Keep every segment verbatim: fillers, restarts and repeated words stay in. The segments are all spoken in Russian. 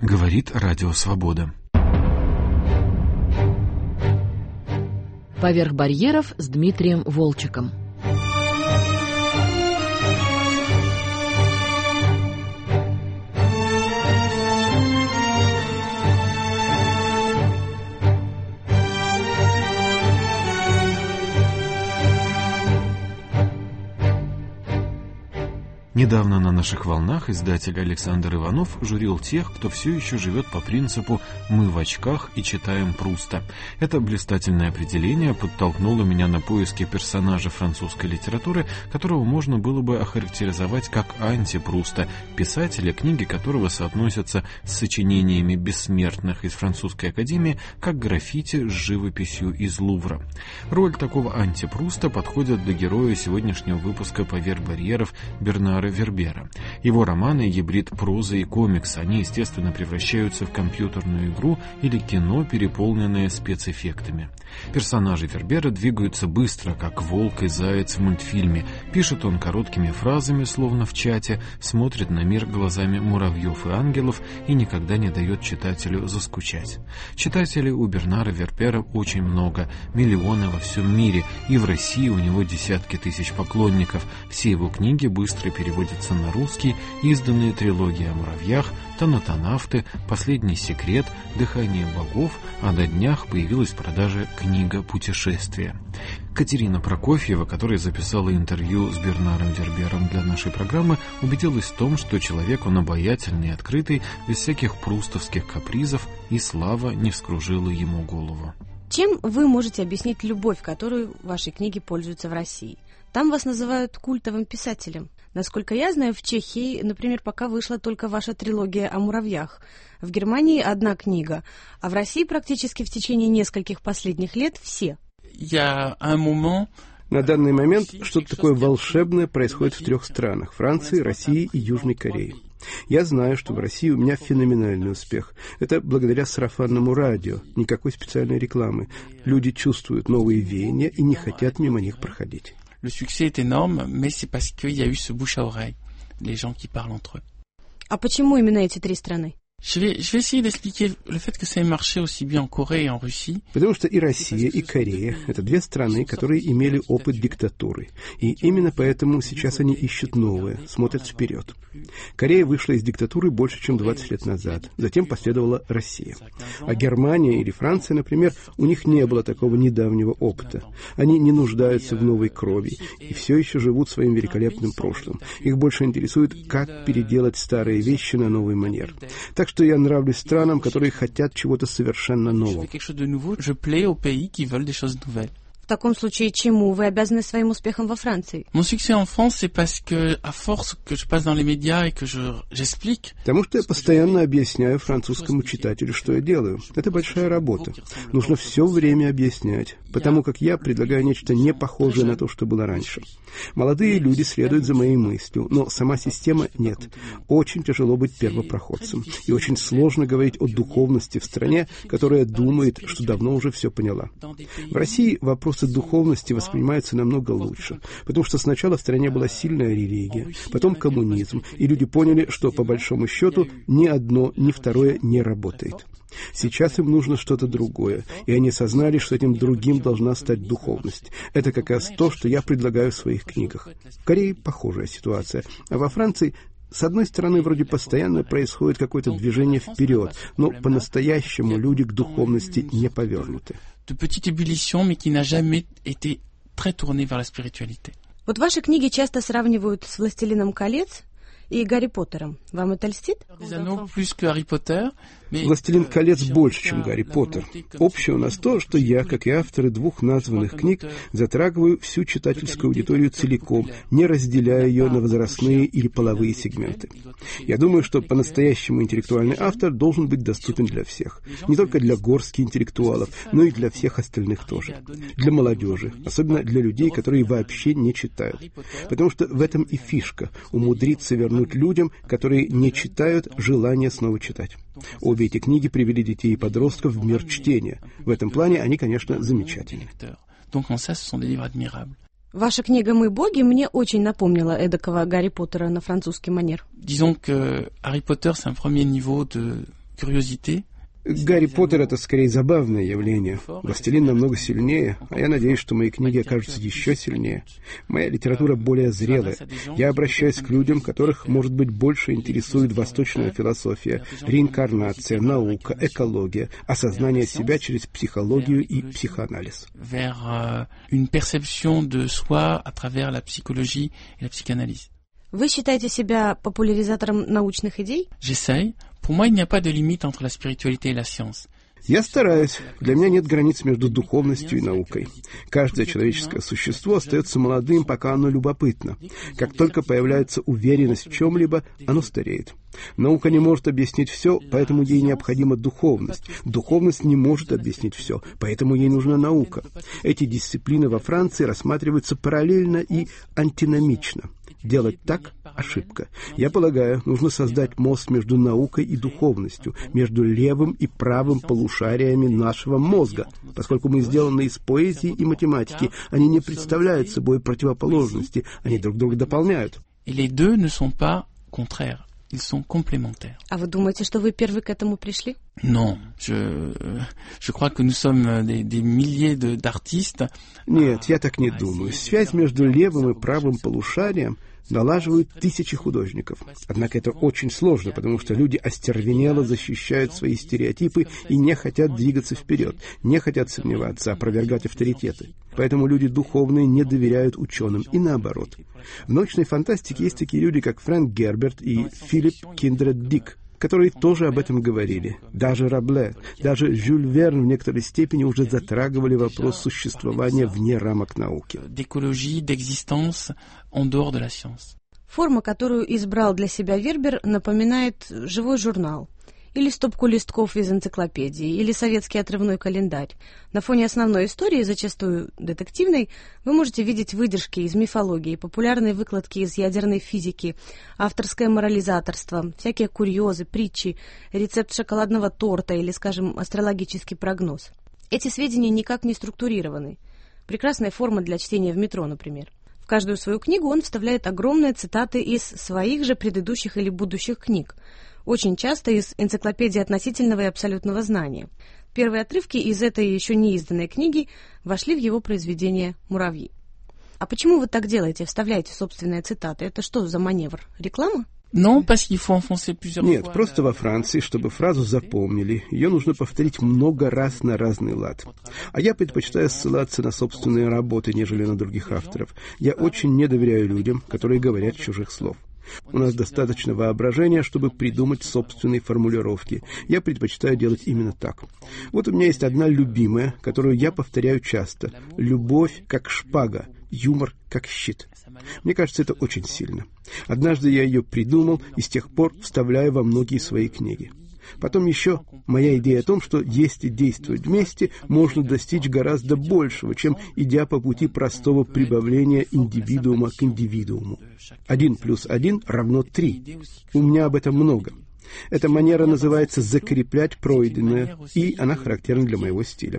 Говорит Радио Свобода. «Поверх барьеров» с Дмитрием Волчеком. Недавно на наших волнах издатель Александр Иванов журил тех, кто все еще живет по принципу «мы в очках и читаем Пруста». Это блистательное определение подтолкнуло меня на поиски персонажа французской литературы, которого можно было бы охарактеризовать как анти-Пруста, писателя, книги которого соотносятся с сочинениями бессмертных из французской академии, как граффити с живописью из Лувра. Роль такого анти-Пруста подходит для героя сегодняшнего выпуска «Поверх барьеров» Бернара Вербера. Его романы — гибрид прозы и комикса. Они, естественно, превращаются в компьютерную игру или кино, переполненное спецэффектами. Персонажи Вербера двигаются быстро, как волк и заяц в мультфильме. Пишет он короткими фразами, словно в чате, смотрит на мир глазами муравьев и ангелов и никогда не дает читателю заскучать. Читателей у Бернара Вербера очень много, миллионы во всем мире, и в России у него десятки тысяч поклонников. Все его книги быстро переводятся на русский, изданные трилогии о муравьях, «Танатонавты», «Последний секрет», «Дыхание богов», а на днях появилась в продаже книга «Путешествие». Катерина Прокофьева, которая записала интервью с Бернаром Вербером для нашей программы, убедилась в том, что человек он обаятельный и открытый, без всяких прустовских капризов, и слава не вскружила ему голову. Чем вы можете объяснить любовь, которую ваши книги пользуются в России? Там вас называют культовым писателем. Насколько я знаю, в Чехии, например, пока вышла только ваша трилогия о муравьях. В Германии одна книга, а в России практически в течение нескольких последних лет все. На данный момент что-то такое волшебное происходит в трех странах – Франции, России и Южной Корее. Я знаю, что в России у меня феноменальный успех. Это благодаря сарафанному радио, никакой специальной рекламы. Люди чувствуют новые веяния и не хотят мимо них проходить. Le succès est énorme, mais c'est parce qu'il y a eu ce bouche à oreille, les gens qui parlent entre eux. А почему именно эти три страны? Je vais, je vais essayer d'expliquer le fait que ça ait marché aussi bien en Corée et en Russie. Потому что и Россия, и Корея – это две страны, которые имели опыт диктатуры. И именно поэтому сейчас они ищут новое, смотрят вперед. Корея вышла из диктатуры больше, чем двадцать лет назад. Затем последовала Россия. А Германия или Франция, например, у них не было такого недавнего опыта. Они не нуждаются в новой крови и все еще живут своим великолепным прошлым. Их больше интересует, как переделать старые вещи на новый манер. Так что я нравлюсь странам, которые хотят чего-то совершенно нового. В таком случае, чему вы обязаны своим успехом во Франции? Mon succès en France, c'est parce que, à force que je passe dans les médias et que je, j'explique. Потому что я постоянно объясняю французскому читателю, что я делаю. Это большая работа. Нужно все время объяснять, потому как я предлагаю нечто не похожее на то, что было раньше. Молодые люди следуют за моей мыслью, но сама система нет. Очень тяжело быть первопроходцем. И очень сложно говорить о духовности в стране, которая думает, что давно уже все поняла. В России вопрос духовности воспринимается намного лучше, потому что сначала в стране была сильная религия, потом коммунизм, и люди поняли, что по большому счету ни одно, ни второе не работает. Сейчас им нужно что-то другое, и они осознали, что этим другим должна стать духовность. Это как раз то, что я предлагаю в своих книгах. В Корее похожая ситуация, а во Франции с одной стороны, вроде постоянно происходит какое-то движение вперед, но по-настоящему люди к духовности не повернуты. De petite ébullition, mais qui n'a jamais été très tournée vers la spiritualité. Вот ваши книги часто сравнивают с «Властелином колец» и «Гарри Поттером». Вам это льстит? «Властелин колец» больше, чем «Гарри Поттер». Общее у нас то, что я, как и авторы двух названных книг, затрагиваю всю читательскую аудиторию целиком, не разделяя ее на возрастные или половые сегменты. Я думаю, что по-настоящему интеллектуальный автор должен быть доступен для всех. Не только для горстки интеллектуалов, но и для всех остальных тоже. Для молодежи, особенно для людей, которые вообще не читают. Потому что в этом и фишка — умудриться вернуть людям, которые не читают, желание снова читать. Обе эти книги привели детей и подростков в мир чтения. В этом плане они, конечно, замечательны. Ваша книга «Мы боги» мне очень напомнила эдакого Гарри Поттера на французский манер. Disons que Harry Potter, c'est un premier niveau de curiosité. Гарри Поттер — это скорее забавное явление. «Властелин» намного сильнее, а я надеюсь, что мои книги окажутся еще сильнее. Моя литература более зрелая. Я обращаюсь к людям, которых, может быть, больше интересует восточная философия, реинкарнация, наука, экология, осознание себя через психологию и психоанализ. Vers une perception de soi à travers la psychologie et la psychanalyse. Вы считаете себя популяризатором научных идей? J'essaye. Pour moi, il n'y a pas de limite entre la spiritualité et la science. Я стараюсь. Для меня нет границ между духовностью и наукой. Каждое человеческое существо остается молодым, пока оно любопытно. Как только появляется уверенность в чем-либо, оно стареет. Наука не может объяснить все, поэтому ей необходима духовность. Духовность не может объяснить все, поэтому ей нужна наука. Эти дисциплины во Франции рассматриваются параллельно и антиномично. Делать так – ошибка. Я полагаю, нужно создать мост между наукой и духовностью, между левым и правым полушариями нашего мозга. Поскольку мы сделаны из поэзии и математики, они не представляют собой противоположности, они друг друга дополняют. Et les deux ne sont pas contraires, ils sont complémentaires. А вы думаете, что вы первый к этому пришли? Non, je, je crois que nous sommes des, des milliers de, d'artistes. Нет, я так не думаю. Связь между левым и правым полушарием налаживают тысячи художников. Однако это очень сложно, потому что люди остервенело защищают свои стереотипы и не хотят двигаться вперед, не хотят сомневаться, опровергать авторитеты. Поэтому люди духовные не доверяют ученым, и наоборот. В научной фантастике есть такие люди, как Фрэнк Герберт и Филипп Киндред Дик, которые тоже об этом говорили. Даже Рабле, даже Жюль Верн в некоторой степени уже затрагивали вопрос существования вне рамок науки. D'écologie, d'existence en dehors de la science. Форма, которую избрал для себя Вербер, напоминает живой журнал, или стопку листков из энциклопедии, или советский отрывной календарь. На фоне основной истории, зачастую детективной, вы можете видеть выдержки из мифологии, популярные выкладки из ядерной физики, авторское морализаторство, всякие курьезы, притчи, рецепт шоколадного торта или, скажем, астрологический прогноз. Эти сведения никак не структурированы. Прекрасная форма для чтения в метро, например. В каждую свою книгу он вставляет огромные цитаты из своих же предыдущих или будущих книг, очень часто из энциклопедии относительного и абсолютного знания. Первые отрывки из этой еще не изданной книги вошли в его произведение «Муравьи». А почему вы так делаете, вставляете собственные цитаты? Это что за маневр? Реклама? Non, parce qu'il faut enfoncer plusieurs fois. Нет, просто во Франции, чтобы фразу запомнили, ее нужно повторить много раз на разный лад. А я предпочитаю ссылаться на собственные работы, нежели на других авторов. Я очень не доверяю людям, которые говорят чужих слов. У нас достаточно воображения, чтобы придумать собственные формулировки. Я предпочитаю делать именно так. Вот у меня есть одна любимая, которую я повторяю часто. «Любовь как шпага, юмор как щит». Мне кажется, это очень сильно. Однажды я ее придумал и с тех пор вставляю во многие свои книги. Потом еще моя идея о том, что если действовать вместе, можно достичь гораздо большего, чем идя по пути простого прибавления индивидуума к индивидууму. Один плюс один равно три. У меня об этом много. Эта манера называется «закреплять пройденное», и она характерна для моего стиля.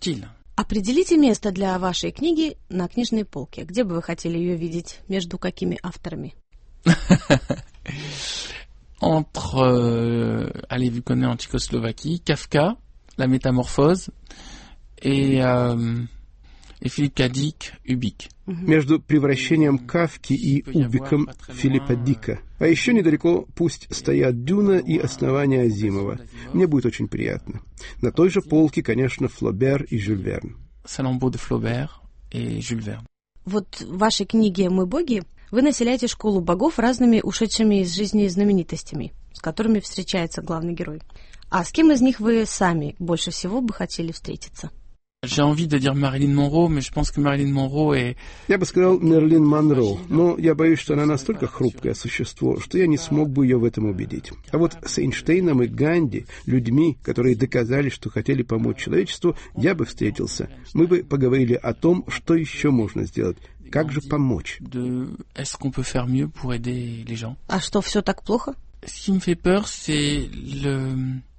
Определите место для вашей книги на книжной полке. Где бы вы хотели ее видеть? Между какими авторами? Entre, euh, allez, vu qu'on est en Tchécoslovaquie, Kafka, La Métamorphose, et, euh, et Philippe K. Dick, Ubik. Между «Превращением Кафки» и «Убиком» Филиппа Дика. А еще недалеко пусть стоят «Дюна» и «Основание Азимова». Мне будет очень приятно. На той же полке, конечно, Флобер и Жюль Верн. Саламбо де Флобер и Жюль Верн. Вот в вашей книге «Мы боги» вы населяете школу богов разными ушедшими из жизни знаменитостями, с которыми встречается главный герой. А с кем из них вы сами больше всего бы хотели встретиться? J'ai envie de dire Marilyn Monroe, mais je pense que Marilyn Monroe est... Я бы сказал Мерлин Монро, но я боюсь, что она настолько хрупкое существо, что я не смог бы ее в этом убедить. А вот с Эйнштейном и Ганди, людьми, которые доказали, что хотели помочь человечеству, я бы встретился. Мы бы поговорили о том, что еще можно сделать. Как же помочь? De... Est-ce qu'on peut faire mieux pour aider les gens? А что, все так плохо? Ce qui me fait peur, c'est le...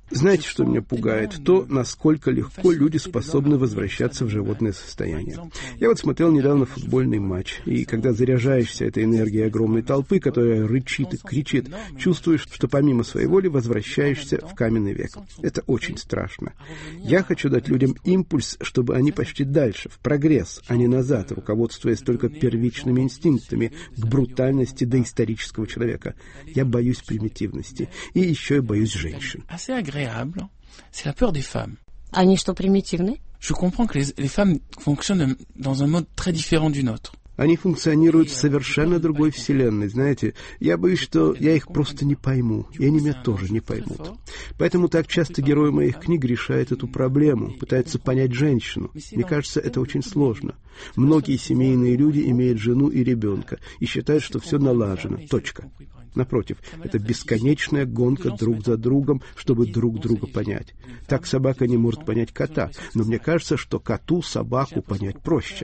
Знаете, что меня пугает? То, насколько легко люди способны возвращаться в животное состояние. Я вот смотрел недавно футбольный матч, и когда заряжаешься этой энергией огромной толпы, которая рычит и кричит, чувствуешь, что помимо своей воли возвращаешься в каменный век. Это очень страшно. Я хочу дать людям импульс, чтобы они пошли дальше, в прогресс, а не назад, руководствуясь только первичными инстинктами к брутальности доисторического человека. Я боюсь примитивности. И еще я боюсь женщин. C'est la peur des femmes. Они что, примитивны? Je comprends que les, les femmes fonctionnent dans un mode très différent du nôtre. Они функционируют в совершенно другой вселенной, знаете. Я боюсь, что я их просто не пойму, и они меня тоже не поймут. Поэтому так часто герои моих книг решают эту проблему, пытаются понять женщину. Мне кажется, это очень сложно. Многие семейные люди имеют жену и ребенка и считают, что все налажено. Точка. Напротив, это бесконечная гонка друг за другом, чтобы друг друга понять. Так собака не может понять кота, но мне кажется, что коту собаку понять проще.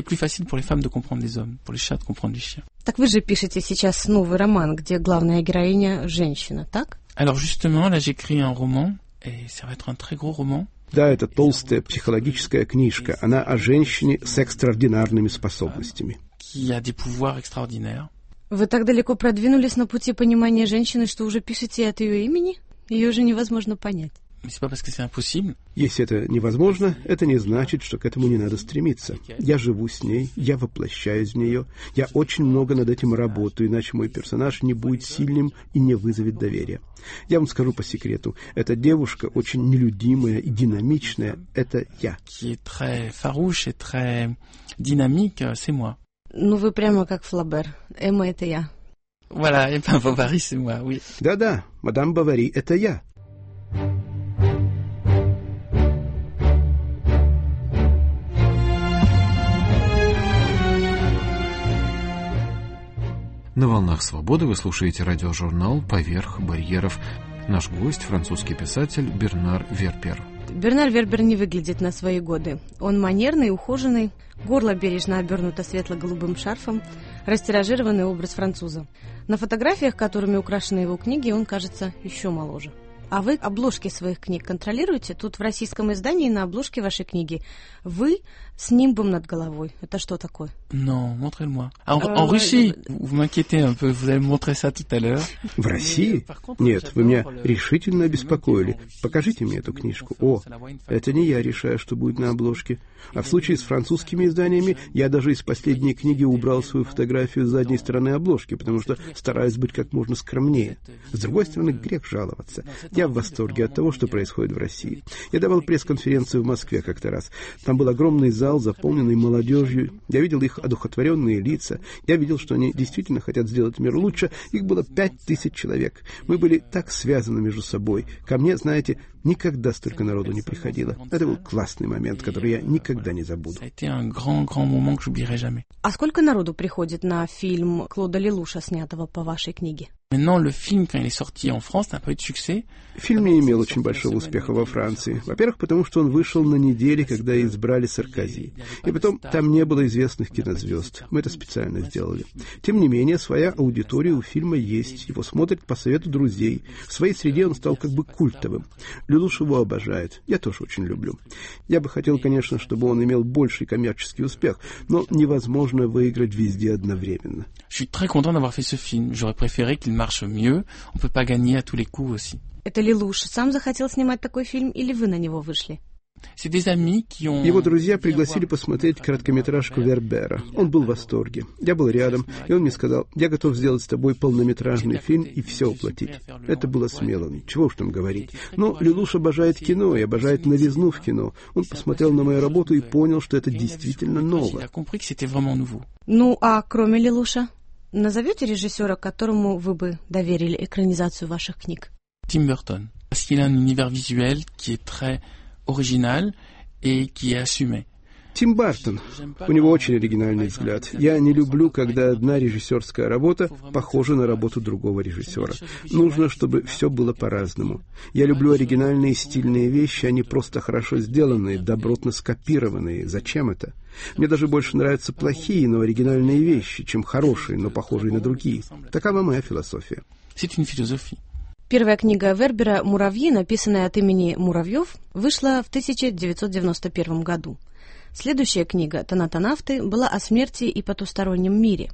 Так вы же пишете сейчас новый роман, где главная героиня женщина, так? Alors justement, là j'écris un roman, et ça va être un très gros roman. Да, это толстая психологическая книжка. Она о женщине с экстраординарными способностями. Qui a des pouvoirs extraordinaires. Вы так далеко продвинулись на пути понимания женщины, что уже пишете от ее имени? Ее же невозможно понять. Если это невозможно, это не значит, что к этому не надо стремиться. Я живу с ней, я воплощаюсь в нее, я очень много над этим работаю, иначе мой персонаж не будет сильным и не вызовет доверия. Я вам скажу по секрету, эта девушка очень нелюдимая и динамичная, это я. Ну, вы прямо как Флабер. Эмма — это я. Voilà, Emma Bovary, c'est moi, oui. Да-да, мадам Бовари — это я. На волнах свободы вы слушаете радиожурнал «Поверх барьеров». Наш гость — французский писатель Бернар Вербер. Бернар Вербер не выглядит на свои годы. Он манерный, ухоженный, горло бережно обернуто светло-голубым шарфом, растиражированный образ француза. На фотографиях, которыми украшены его книги, он кажется еще моложе. А вы обложки своих книг контролируете? Тут в российском издании на обложке вашей книги вы с нимбом над головой. Это что такое? Non, montrez-le-moi. En, en Russie, vous m'inquiétez un peu, vous allez me montrer ça tout à l'heure. В России? Нет, вы меня решительно обеспокоили. Покажите мне эту книжку. О, это не я решаю, что будет на обложке. А в случае с французскими изданиями я даже из последней книги убрал свою фотографию с задней стороны обложки, потому что стараюсь быть как можно скромнее. С другой стороны, грех жаловаться. Я в восторге от того, что происходит в России. Я давал пресс-конференцию в Москве как-то раз. Там был огромный зал, заполненный молодежью. Я видел их одухотворенные лица. Я видел, что они действительно хотят сделать мир лучше. Их было пять тысяч человек. Мы были так связаны между собой. Ко мне, знаете, никогда столько народу не приходило. Это был классный момент, который я никогда не забуду. А сколько народу приходит на фильм Клода Лелуша, снятого по вашей книге? Maintenant, le film, quand il est sorti en France, n'a pas eu de succès. Фильм не имел очень большого успеха во Франции. Во-первых, потому что он вышел на неделе, когда избрали Саркози. И потом, там не было известных кинозвезд. Мы это специально сделали. Тем не менее, своя аудитория у фильма есть. Его смотрят по совету друзей. В своей среде он стал как бы культовым. Лелуш его обожает. Я тоже очень люблю. Я бы хотел, конечно, чтобы он имел больший коммерческий успех, но невозможно выиграть везде одновременно. Je suis très content d'avoir fait ce film. J'aurais préféré qu'il marche mieux. On peut pas gagner à tous les coups aussi. Это Лелуш сам захотел снимать такой фильм, или вы на него вышли? C'est des amis qui ont... Его друзья пригласили посмотреть короткометражку Вербера. Он был в восторге. Я был рядом, и он мне сказал: я готов сделать с тобой полнометражный фильм и все уплатить. Это было смело, чего уж там говорить. Но Лелуш обожает кино и обожает новизну в кино. Он посмотрел на мою работу и понял, что это действительно ново. Ну, а кроме Лелуша, назовете режиссера, которому вы бы доверили экранизацию ваших книг? Тим Бертон. Parce qu'il a un univers visuel qui est très original et qui est assumé. Тим Бертон. У него очень оригинальный взгляд. Я не люблю, когда одна режиссерская работа похожа на работу другого режиссера. Нужно, чтобы все было по-разному. Я люблю оригинальные стильные вещи, а не просто хорошо сделанные, добротно скопированные. Зачем это? Мне даже больше нравятся плохие, но оригинальные вещи, чем хорошие, но похожие на другие. Такова моя философия. C'est une philosophie. Первая книга Вербера «Муравьи», написанная от имени Муравьев, вышла в тысяча девятьсот девяносто первом году. Следующая книга «Тонатонавты» была о смерти и потустороннем мире.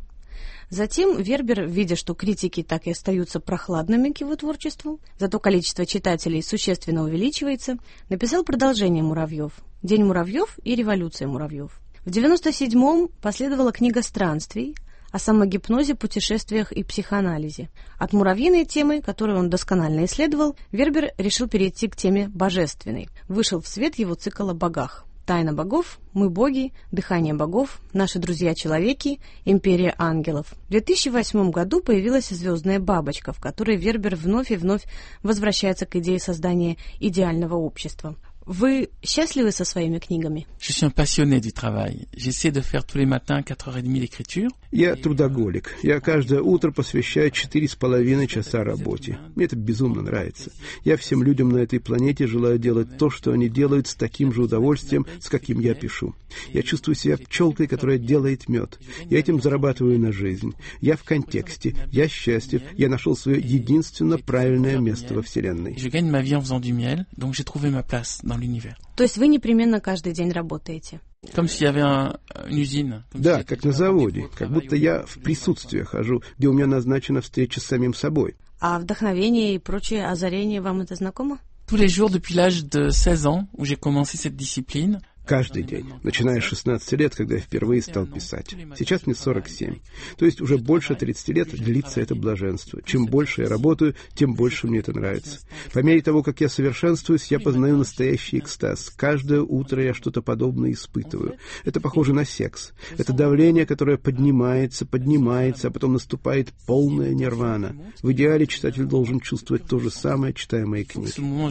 Затем Вербер, видя, что критики так и остаются прохладными к его творчеству, зато количество читателей существенно увеличивается, написал продолжение «Муравьев» «День муравьев» и «Революция муравьев». В девяносто седьмом последовала книга «Странствий» о самогипнозе, путешествиях и психоанализе. От муравьиной темы, которую он досконально исследовал, Вербер решил перейти к теме божественной. Вышел в свет его цикл о богах. «Тайна богов», «Мы боги», «Дыхание богов», «Наши друзья-человеки», «Империя ангелов». В две тысячи восьмом году появилась «Звездная бабочка», в которой Вербер вновь и вновь возвращается к идее создания идеального общества. Вы счастливы со своими книгами? Je suis un passionné du travail. J'essaie de faire tous les matins quatre heures trente d'écriture. Я трудоголик. Я каждое утро посвящаю четыре с половиной часа работе. Мне это безумно нравится. Я всем людям на этой планете желаю делать то, что они делают, с таким же удовольствием, с каким я пишу. Я чувствую себя пчелкой, которая делает мед. Я этим зарабатываю на жизнь. Я в контексте. Я счастлив. Я нашел свое единственно правильное место во Вселенной. Je gagne ma vie en faisant du miel, donc j'ai trouvé ma place dans l'univers. То есть вы непременно каждый день работаете? Comme s'il y avait un, une usine. Да, как на заводе. Как будто я в присутствие хожу, где у меня назначена встреча с самим собой. А вдохновение и прочее озарение вам это знакомо? Tous les jours depuis l'âge de seize ans, où j'ai commencé cette discipline. Каждый день, начиная с шестнадцати лет, когда я впервые стал писать. Сейчас мне сорок семь. То есть уже больше тридцати лет длится это блаженство. Чем больше я работаю, тем больше мне это нравится. По мере того, как я совершенствуюсь, я познаю настоящий экстаз. Каждое утро я что-то подобное испытываю. Это похоже на секс. Это давление, которое поднимается, поднимается, а потом наступает полная нирвана. В идеале читатель должен чувствовать то же самое, читая мои книги.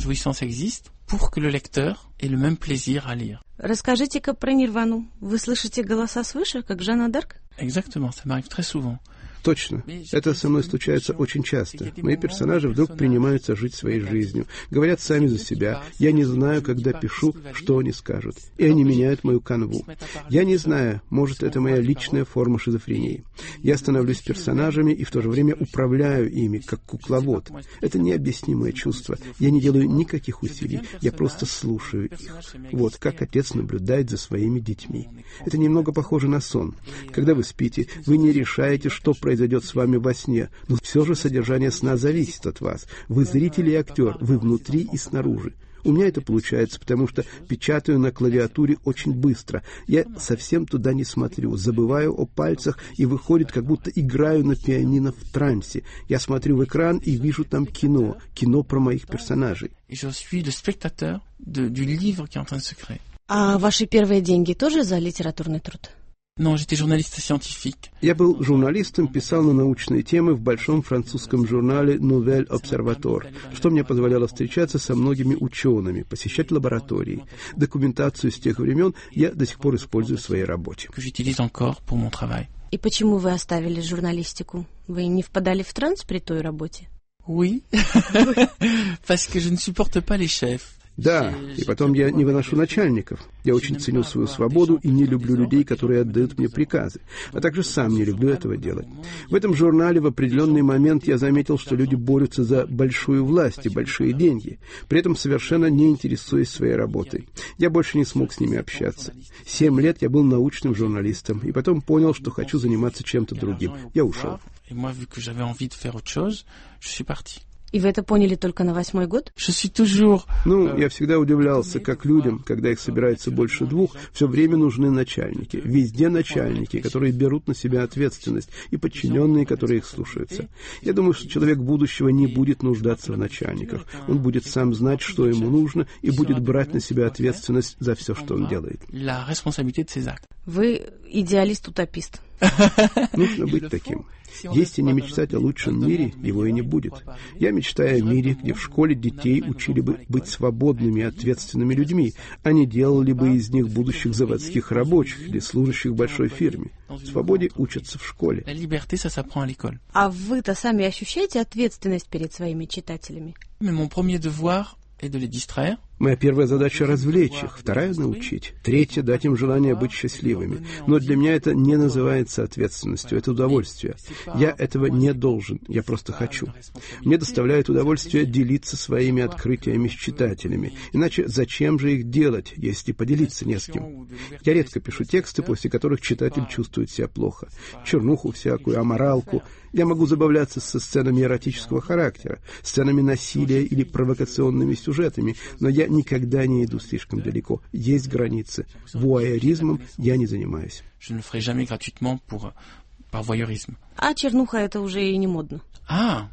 Pour que le lecteur ait le même plaisir à lire. Расскажите-ка про нирвану. Вы слышите голоса свыше, как Жанна д'Арк? Exactement, ça m'arrive très souvent. Точно. Это со мной случается очень часто. Мои персонажи вдруг принимаются жить своей жизнью, говорят сами за себя. Я не знаю, когда пишу, что они скажут. И они меняют мою канву. Я не знаю, может, это моя личная форма шизофрении. Я становлюсь персонажами и в то же время управляю ими, как кукловод. Это необъяснимое чувство. Я не делаю никаких усилий. Я просто слушаю их. Вот как отец наблюдает за своими детьми. Это немного похоже на сон. Когда вы спите, вы не решаете, что произойдет. произойдет с вами во сне, но все же содержание сна зависит от вас. Вы зритель и актер, вы внутри и снаружи. У меня это получается, потому что печатаю на клавиатуре очень быстро. Я совсем туда не смотрю, забываю о пальцах и выходит, как будто играю на пианино в трансе. Я смотрю в экран и вижу там кино, кино про моих персонажей. А ваши первые деньги тоже за литературный труд? Non, j'étais journaliste scientifique. Я был журналистом, писал на научные темы в большом французском журнале Nouvelle Observatoire, что мне позволяло встречаться со многими учеными, посещать лаборатории. Документацию с тех времен я до сих пор использую в своей работе. Que j'utilise encore pour mon travail. И почему вы оставили журналистику? Вы не впадали в транс при той работе? Oui, parce que je ne supporte pas les chefs. Да, и потом я не выношу начальников. Я очень ценю свою свободу и не люблю людей, которые отдают мне приказы, а также сам не люблю этого делать. В этом журнале в определенный момент я заметил, что люди борются за большую власть и большие деньги, при этом совершенно не интересуясь своей работой. Я больше не смог с ними общаться. Семь лет я был научным журналистом, и потом понял, что хочу заниматься чем-то другим. Я ушел. И вы это поняли только на восьмой год? Ну, я всегда удивлялся, как людям, когда их собирается больше двух, все время нужны начальники. Везде начальники, которые берут на себя ответственность, и подчиненные, которые их слушаются. Я думаю, что человек будущего не будет нуждаться в начальниках. Он будет сам знать, что ему нужно, и будет брать на себя ответственность за все, что он делает. Вы идеалист-утопист. Нужно быть таким. Если не мечтать о лучшем мире, его и не будет. Я мечтаю о мире, где в школе детей учили бы быть свободными и ответственными людьми, а не делали бы из них будущих заводских рабочих или служащих в большой фирме. Свободе учатся в школе. А вы-то сами ощущаете ответственность перед своими читателями? Mon premier devoir est de les distraire. Моя первая задача — развлечь их, вторая — научить, третья — дать им желание быть счастливыми. Но для меня это не называется ответственностью, это удовольствие. Я этого не должен, я просто хочу. Мне доставляет удовольствие делиться своими открытиями с читателями. Иначе зачем же их делать, если поделиться не с кем? Я редко пишу тексты, после которых читатель чувствует себя плохо. Чернуху всякую, аморалку. Я могу забавляться со сценами эротического характера, сценами насилия или провокационными сюжетами, но я никогда не иду слишком далеко. Есть границы. Вуайеризмом я не занимаюсь. А чернуха — это уже и не модно. А,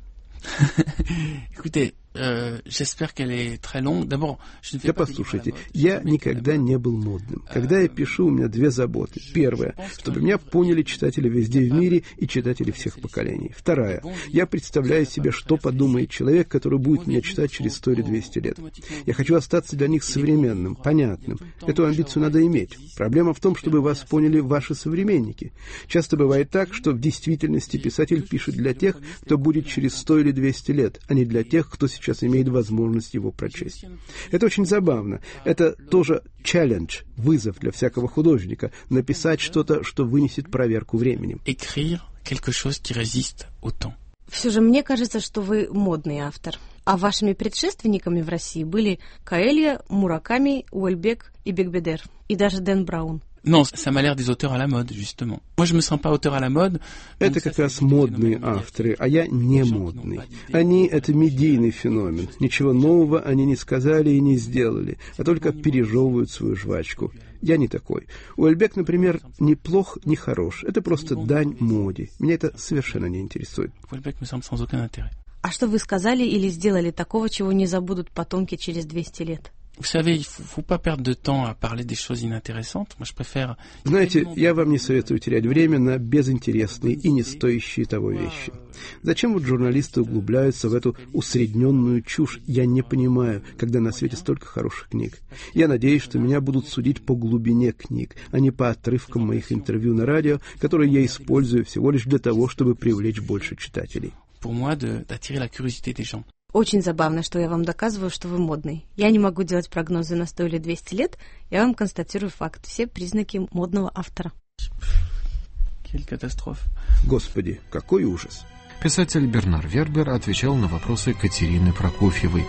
écoutez, Euh, j'espère qu'elle est très longue. D'abord, je ne fais Да pas послушайте, я никогда не был модным. Когда я пишу, у меня две заботы. Первая, чтобы меня поняли читатели везде в мире и читатели всех поколений. Вторая, я представляю себе, что подумает человек, который будет меня читать через сто или двести лет. Я хочу остаться для них современным, понятным. Эту амбицию надо иметь. Проблема в том, чтобы вас поняли ваши современники. Часто бывает так, что в действительности писатель пишет для тех, кто будет через сто или двести лет, а не для тех, кто сейчас имеет возможность его прочесть. Это очень забавно. Это тоже челлендж, вызов для всякого художника. Написать что-то, что вынесет проверку временем. Écrire quelque chose qui résiste au temps. Все же мне кажется, что вы модный автор. А вашими предшественниками в России были Коэльо, Мураками, Уэльбек и Бекбедер. И даже Дэн Браун. Non, ça m'a l'air des auteurs à la mode, justement. Moi, je me sens pas auteur à la mode. Это как раз модные авторы, а я не модный. Они — это медийный феномен. Ничего нового они не сказали и не сделали, а только пережевывают свою жвачку. Я не такой. Уэльбек, например, ни плох, ни хорош. Это просто дань моде. Меня это совершенно не интересует. Уэльбек me semble sans aucun intérêt. А что вы сказали или сделали такого, чего не забудут потомки через двести лет? Vous savez, il faut, faut pas perdre de temps à parler des choses inintéressantes. Moi, je préfère... Знаете, я вам не советую терять время на безинтересные и не стоящие того вещи. Зачем вот журналисты углубляются в эту усредненную чушь? Я не понимаю, когда на свете столько хороших книг. Я надеюсь, что меня будут судить по глубине книг, а не по отрывкам моих интервью на радио, которые я использую всего лишь для того, чтобы привлечь больше читателей. Pour moi, de, d'attirer la curiosité des gens. Очень забавно, что я вам доказываю, что вы модный. Я не могу делать прогнозы на сто или двести лет, я вам констатирую факт. Все признаки модного автора. Quelle catastrophe. Господи, какой ужас. Писатель Бернар Вербер отвечал на вопросы Катерины Прокофьевой.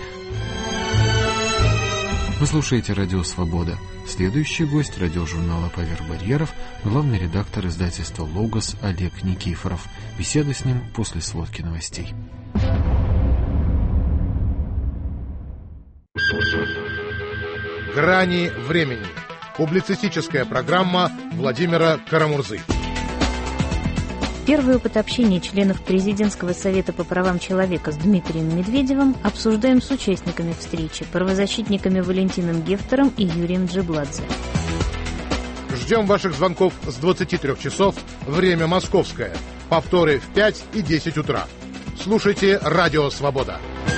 Вы слушаете «Радио Свобода». Следующий гость радиожурнала «Поверх барьеров» — главный редактор издательства «Логос» Олег Никифоров. Беседа с ним после сводки новостей. «Грани времени». Публицистическая программа Владимира Карамурзы. Первый опыт общения членов Президентского совета по правам человека с Дмитрием Медведевым обсуждаем с участниками встречи, правозащитниками Валентином Гефтером и Юрием Джибладзе. Ждем ваших звонков с двадцати трёх часов, время московское. Повторы в пять и десять утра. Слушайте «Радио Свобода».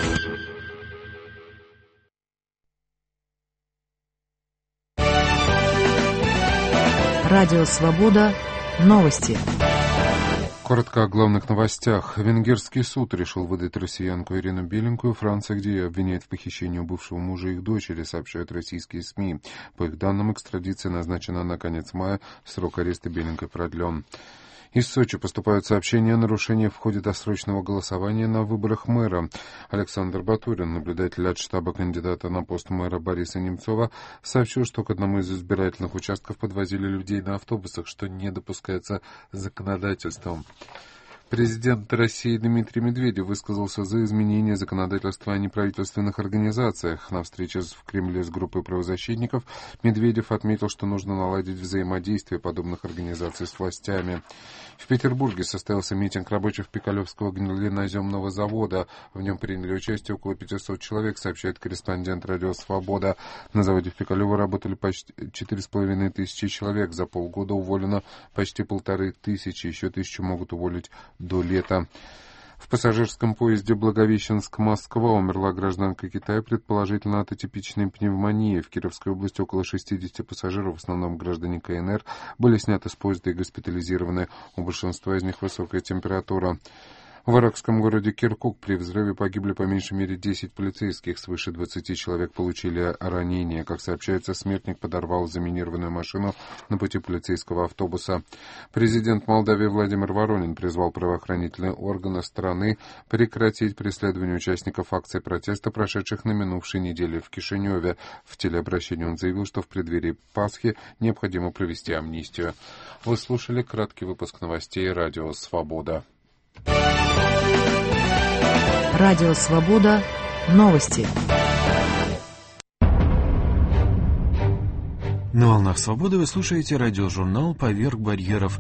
Радио Свобода. Новости. Коротко о главных новостях. Венгерский суд решил выдать россиянку Ирину Беленькую. Франция, где ее обвиняют в похищении у бывшего мужа и их дочери, сообщают российские СМИ. По их данным, экстрадиция назначена на конец мая. Срок ареста Беленькой продлен. Из Сочи поступают сообщения о нарушении в ходе досрочного голосования на выборах мэра. Александр Батурин, наблюдатель от штаба кандидата на пост мэра Бориса Немцова, сообщил, что к одному из избирательных участков подвозили людей на автобусах, что не допускается законодательством. Президент России Дмитрий Медведев высказался за изменение законодательства о неправительственных организациях. На встрече в Кремле с группой правозащитников Медведев отметил, что нужно наладить взаимодействие подобных организаций с властями. В Петербурге состоялся митинг рабочих Пикалевского глиноземного завода. В нем приняли участие около пятисот человек, сообщает корреспондент «Радио Свобода». На заводе в Пикалево работали почти четыре с половиной тысячи человек. За полгода уволено почти полторы тысячи. Еще тысячу могут уволить до лета. В пассажирском поезде Благовещенск-Москва умерла гражданка Китая, предположительно от атипичной пневмонии. В Кировской области около шестидесяти пассажиров, в основном граждане КНР, были сняты с поезда и госпитализированы. У большинства из них высокая температура. В иракском городе Киркук при взрыве погибли по меньшей мере десять полицейских, свыше двадцати человек получили ранения. Как сообщается, смертник подорвал заминированную машину на пути полицейского автобуса. Президент Молдавии Владимир Воронин призвал правоохранительные органы страны прекратить преследование участников акций протеста, прошедших на минувшей неделе в Кишиневе. В телеобращении он заявил, что в преддверии Пасхи необходимо провести амнистию. Вы слушали краткий выпуск новостей «Радио Свобода». Радио «Свобода». Новости. На волнах «Свободы» вы слушаете радиожурнал «Поверх барьеров».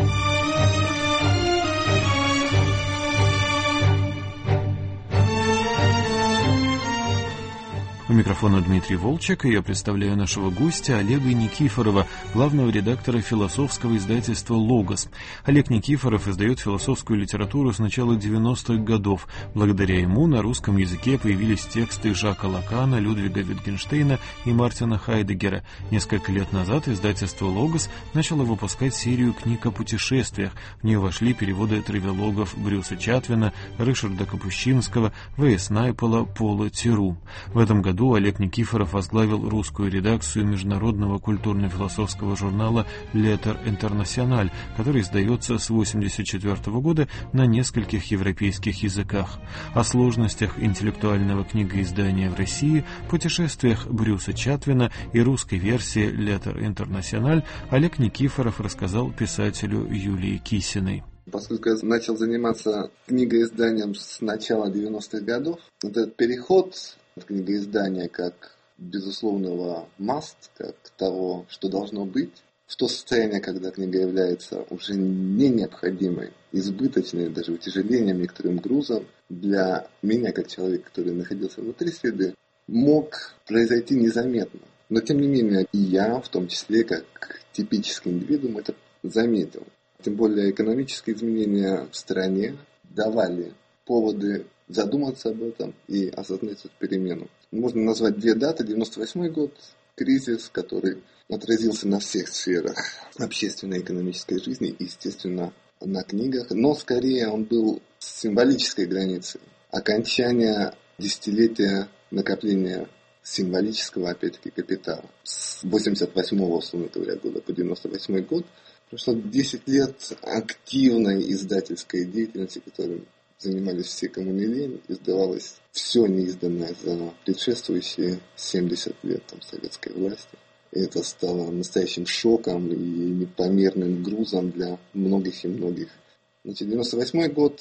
У микрофона Дмитрий Волчек, и я представляю нашего гостя Олега Никифорова, главного редактора философского издательства «Логос». Олег Никифоров издает философскую литературу с начала девяностых годов. Благодаря ему на русском языке появились тексты Жака Лакана, Людвига Витгенштейна и Мартина Хайдеггера. Несколько лет назад издательство «Логос» начало выпускать серию книг о путешествиях. В нее вошли переводы травелогов Брюса Чатвина, Ришарда Капущинского, В. С. Найпола, Пола Тиру. В этом году году Олег Никифоров возглавил русскую редакцию международного культурно-философского журнала «Летер Интернациональ», который издается с восемьдесят четвёртого года на нескольких европейских языках. О сложностях интеллектуального книгоиздания в России, путешествиях Брюса Чатвина и русской версии «Летер Интернациональ» Олег Никифоров рассказал писателю Юлии Кисиной. Поскольку я начал заниматься книгоизданием с начала девяностых годов, этот переход в книгоиздание как безусловного must, как того, что должно быть, в то состояние, когда книга является уже не необходимой, избыточной, даже утяжелением, некоторым грузом, для меня, как человека, который находился внутри среды, мог произойти незаметно. Но, тем не менее, и я, в том числе, как типический индивидуум, это заметил. Тем более экономические изменения в стране давали поводы задуматься об этом и осознать эту перемену. Можно назвать две даты. девяносто восьмой год, кризис, который отразился на всех сферах общественной и экономической жизни и, естественно, на книгах. Но скорее он был с символической границей. Окончание десятилетия накопления символического, опять-таки, капитала. С восемьдесят восьмого, условно говоря, года по девяносто восьмой год прошло десять лет активной издательской деятельности, которой занимались все, кому не лень, издавалось все неизданное за предшествующие семьдесят лет там, советской власти. И это стало настоящим шоком и непомерным грузом для многих и многих. Значит, девяносто восьмой год,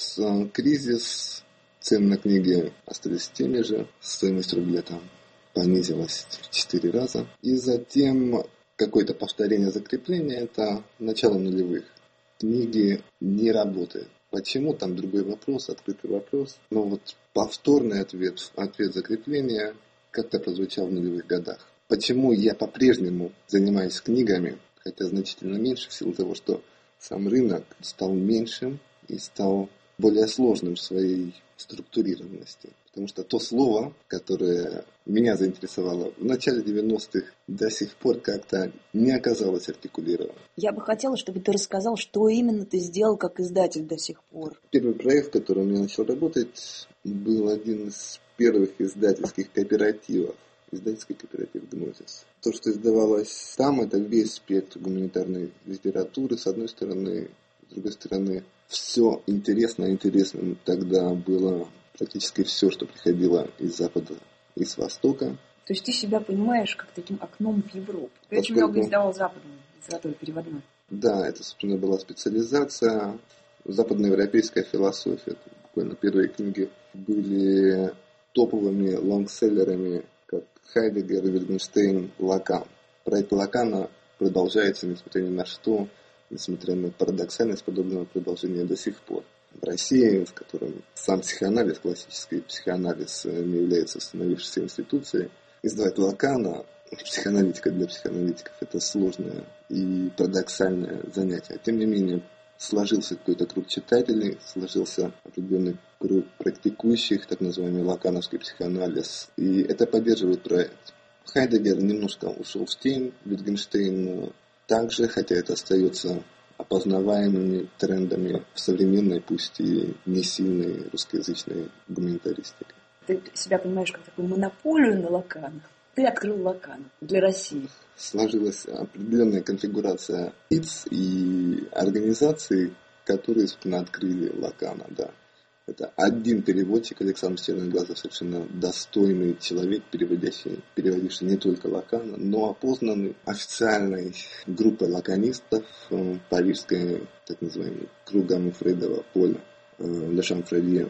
кризис, цены на книги остались теми же, стоимость рубля там понизилась в четыре раза. И затем какое-то повторение закрепления, это начало нулевых. Книги не работают. Почему? Там другой вопрос, открытый вопрос. Но вот повторный ответ, ответ закрепления как-то прозвучал в нулевых годах. Почему я по-прежнему занимаюсь книгами, хотя значительно меньше, в силу того, что сам рынок стал меньшим и стал более сложным в своей структурированности. Потому что то слово, которое меня заинтересовало в начале девяностых, до сих пор как-то не оказалось артикулированным. Я бы хотела, чтобы ты рассказал, что именно ты сделал как издатель до сих пор. Первый проект, в котором я начал работать, был один из первых издательских кооперативов. Издательский кооператив «Гнозис». То, что издавалось там, это весь спектр гуманитарной литературы, с одной стороны. С другой стороны, все интересно. Интересным тогда было практически все, что приходило из Запада и с Востока. То есть ты себя понимаешь как таким окном в Европу. Ты очень много издавал западной литературы, переводной. Да, это, собственно, была специализация. Западноевропейская философия. Это буквально первые книги были топовыми лонгселлерами, как Хайдеггер, Витгенштейн, Лакан. Проект Лакана продолжается, несмотря ни на что, несмотря на парадоксальность подобного продолжения до сих пор. В России, в котором сам психоанализ, классический психоанализ, не является установившейся институцией, издавать Лакана, психоаналитика для психоаналитиков, это сложное и парадоксальное занятие. Тем не менее, сложился какой-то круг читателей, сложился определенный круг практикующих, так называемый лакановский психоанализ, и это поддерживает проект. Хайдеггер немножко ушел в тень, Витгенштейн также, хотя это остается опознаваемыми трендами в современной, пусть и не сильной русскоязычной гуманитаристике. Ты себя понимаешь как такую монополию на Лакана? Ты открыл Лакан для России. Сложилась определенная конфигурация лиц и организаций, которые, собственно, открыли Лакана, да. Это один переводчик, Александр Черноглазов, совершенно достойный человек, переводящий, переводивший не только Лакана, но опознанный официальной группой лаканистов, парижской, так называемой, кругом Фрейдова поля, Ле Шамфревье,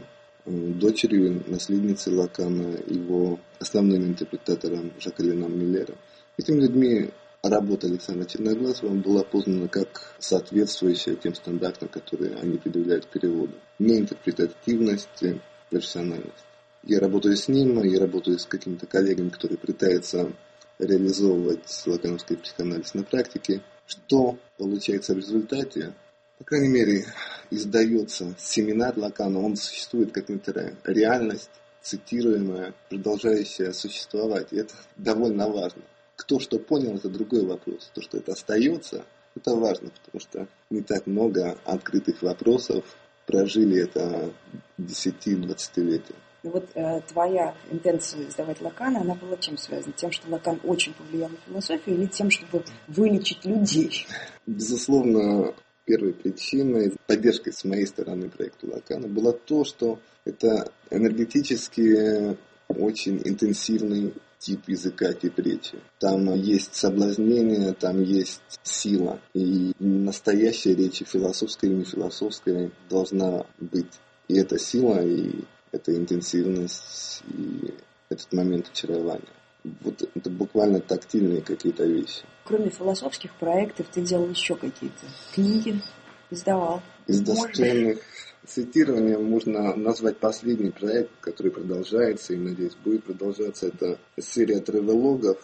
дочерью наследницы Лакана, его основным интерпретатором Жакалином Миллером. Этими людьми работа Александра Черноглазова была познана как соответствующая тем стандартам, которые они предъявляют к переводу. Неинтерпретативность, профессиональность. Я работаю с ним, я работаю с какими-то коллегами, которые пытаются реализовывать лакановский психоанализ на практике. Что получается в результате? По крайней мере, издается семинар Лакана, он существует как некоторая реальность, цитируемая, продолжающая существовать. И это довольно важно. Кто что понял, это другой вопрос. То, что это остается, это важно, потому что не так много открытых вопросов прожили это десяти-двадцатилетия. И вот э, твоя интенция издавать Лакана, она была чем связана? Тем, что Лакан очень повлиял на философию, или тем, чтобы вылечить людей? Безусловно, первой причиной, поддержкой с моей стороны проекта Лакана было то, что это энергетически очень интенсивный тип языка, тип речи. Там есть соблазнение, там есть сила. И настоящая речь, философская или не философская, должна быть. И эта сила, и эта интенсивность, и этот момент очарования. Вот это буквально тактильные какие-то вещи. Кроме философских проектов, ты делал еще какие-то книги, издавал? Из достойных цитирования можно назвать последний проект, который продолжается и, надеюсь, будет продолжаться. Это серия тревелогов,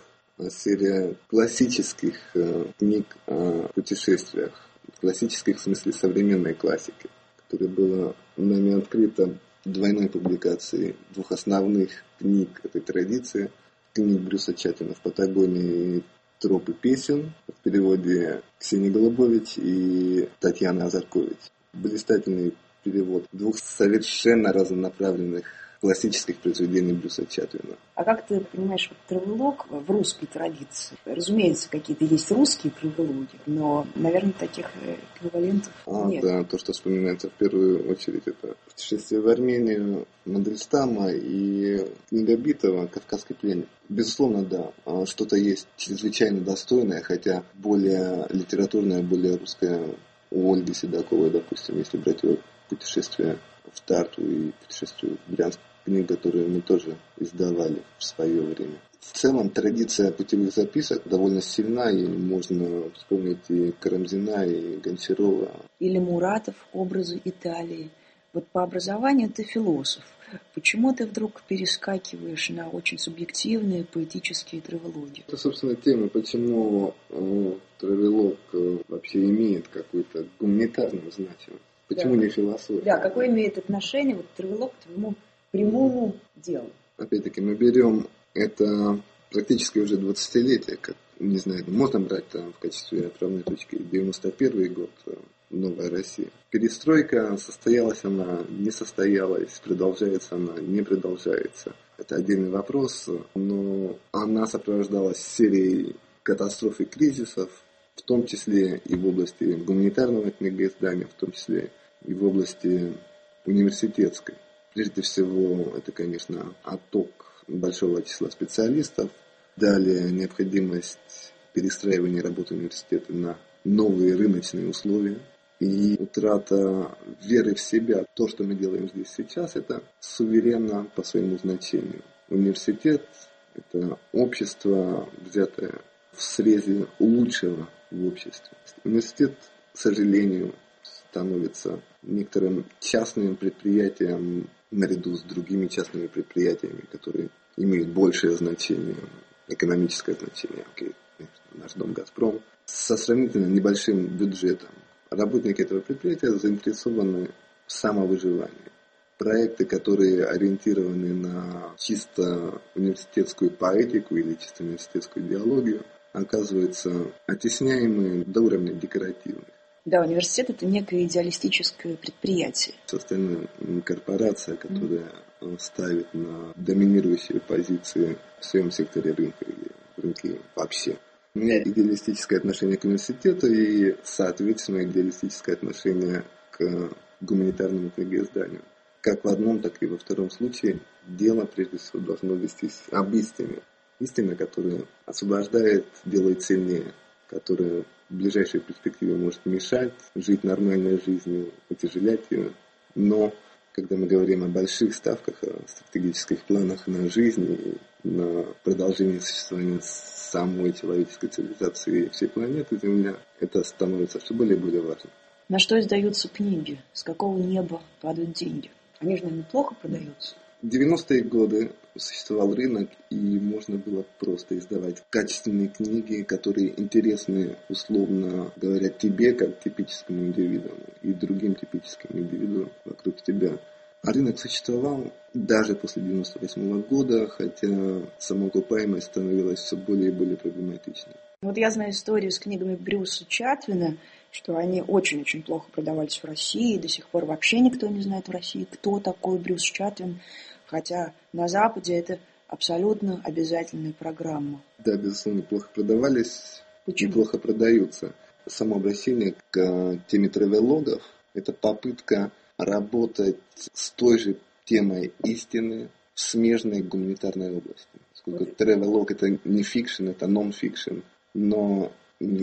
серия классических э, книг о путешествиях, классических в смысле современной классики, которая была нами открыта двойной публикацией двух основных книг этой традиции, книг Брюса Чаплина «В Патагонии» и «Тропы песен» в переводе Ксении Голубович и Татьяны Азаркович. Блистательный перевод двух совершенно разнонаправленных классических произведений Брюса Чаплина. А как ты понимаешь, вот травелог в русской традиции? Разумеется, какие-то есть русские травелоги, но, наверное, таких эквивалентов а, нет. Да, то, что вспоминается в первую очередь, это «Путешествие в Армению» Мандельштама и книга Битова «Кавказский пленник». Безусловно, да, что-то есть чрезвычайно достойное, хотя более литературное, более русское у Ольги Седоковой, допустим, если брать его «Путешествие в Тарту» и «Путешествие в Брянск», книги, которые мы тоже издавали в свое время. В целом традиция путевых записок довольно сильна, и можно вспомнить и Карамзина, и Гончарова. Или Муратов к образу Италии. Вот по образованию ты философ. Почему ты вдруг перескакиваешь на очень субъективные поэтические травелоги? Это, собственно, тема, почему э, травелог э, вообще имеет какую-то гуманитарную значимость. Почему да. не философия? Да, какое имеет отношение вот травелог к твоему прямому делу? Опять-таки, мы берем это практически уже двадцатилетие, как, не знаю, можно брать там в качестве отправной точки девяносто первый год, Новая Россия. Перестройка, состоялась она, не состоялась, продолжается она, не продолжается. Это отдельный вопрос, но она сопровождалась серией катастроф и кризисов, в том числе и в области гуманитарного книгоиздания, в том числе и в области университетской. Прежде всего, это, конечно, отток большого числа специалистов, далее необходимость перестраивания работы университета на новые рыночные условия и утрата веры в себя. То, что мы делаем здесь сейчас, это суверенно по своему значению. Университет – это общество, взятое в срезе лучшего в обществе. Университет, к сожалению, становится некоторым частным предприятием наряду с другими частными предприятиями, которые имеют большее значение, экономическое значение, okay, наш дом «Газпром», со сравнительно небольшим бюджетом. Работники этого предприятия заинтересованы в самовыживании. Проекты, которые ориентированы на чисто университетскую поэтику или чисто университетскую идеологию, оказываются оттесняемы до уровня декоративных. Да, университет – это некое идеалистическое предприятие. Социальная корпорация, которая mm. ставит на доминирующие позиции в своем секторе рынка или рынке вообще. У меня идеалистическое отношение к университету и, соответственно, идеалистическое отношение к гуманитарному книгоизданию. Как в одном, так и во втором случае дело, прежде всего, должно вестись об истине. Истина, которая освобождает, делает сильнее, которая в ближайшей перспективе может мешать жить нормальной жизнью, утяжелять ее. Но когда мы говорим о больших ставках, о стратегических планах на жизнь и на продолжение существования самой человеческой цивилизации всей планеты Земля, это становится все более и более важным. На что издаются книги? С какого неба падают деньги? Они же, наверное, плохо продаются. В девяностые годы существовал рынок, и можно было просто издавать качественные книги, которые интересны, условно говоря, тебе, как типическому индивидууму, и другим типическим индивидуумам вокруг тебя. А рынок существовал даже после девяносто восьмого года, хотя самоокупаемость становилась все более и более проблематичной. Вот я знаю историю с книгами Брюса Чатвина, что они очень-очень плохо продавались в России. До сих пор вообще никто не знает в России, кто такой Брюс Чатвин. Хотя на Западе это абсолютно обязательная программа. Да, безусловно, плохо продавались. Почему? И плохо продаются. Само обращение к теме тревелогов – это попытка работать с той же темой истины в смежной гуманитарной области. Поскольку вот. Тревелог – это не фикшн, это нон-фикшн. Но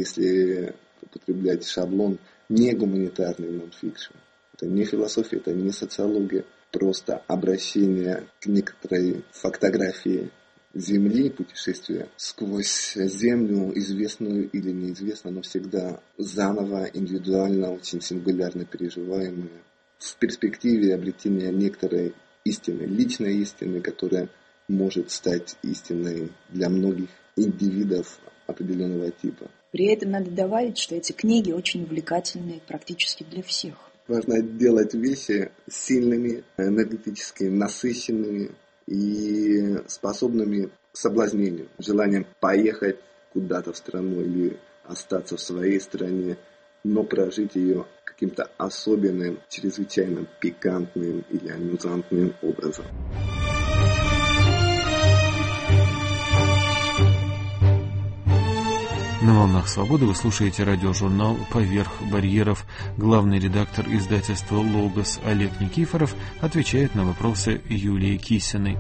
если употреблять шаблон, не гуманитарный нон-фикшн. Это не философия, это не социология. Просто обращение к некоторой фактографии Земли, путешествие сквозь Землю, известную или неизвестную, но всегда заново, индивидуально, очень сингулярно переживаемое. В перспективе обретения некоторой истины, личной истины, которая может стать истиной для многих индивидов определенного типа. При этом надо добавить, что эти книги очень увлекательные практически для всех. Важно делать вещи сильными, энергетически насыщенными и способными к соблазнению. Желанием поехать куда-то в страну или остаться в своей стране, но прожить ее каким-то особенным, чрезвычайно пикантным или амюзантным образом. На волнах свободы вы слушаете радиожурнал «Поверх барьеров». Главный редактор издательства «Логос» Олег Никифоров отвечает на вопросы Юлии Кисиной.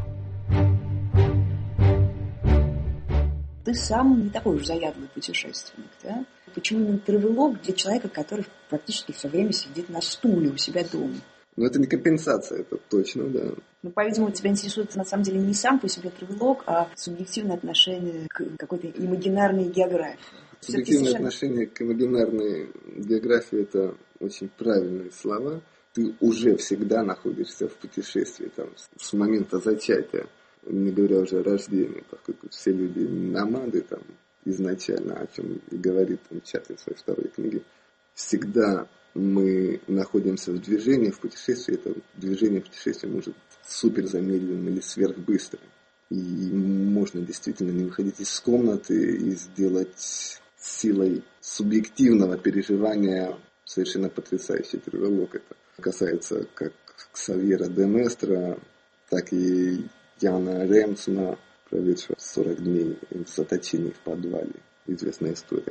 Ты сам не такой уж заядлый путешественник, да? Почему именно тревелог для человека, который практически все время сидит на стуле у себя дома? Но это не компенсация, это точно, да. Ну, по-видимому, тебя интересует на самом деле не сам по себе тревелог, а субъективное отношение к какой-то имагинарной географии. Субъективное совершенно... отношение к имагинарной географии – это очень правильные слова. Ты уже всегда находишься в путешествии там, с момента зачатия, не говоря уже о рождении, поскольку все люди номады там, изначально, о чем и говорит там, Чатвин в своей второй книге, всегда мы находимся в движении, в путешествии. Это движение, путешествие может быть супер замедленным или сверхбыстрым. И можно действительно не выходить из комнаты и сделать силой субъективного переживания совершенно потрясающий тревелог. Это касается как Ксавьера де Местра, так и Яна Ремсона, проведшего сорок дней в заточении в подвале. Известная история.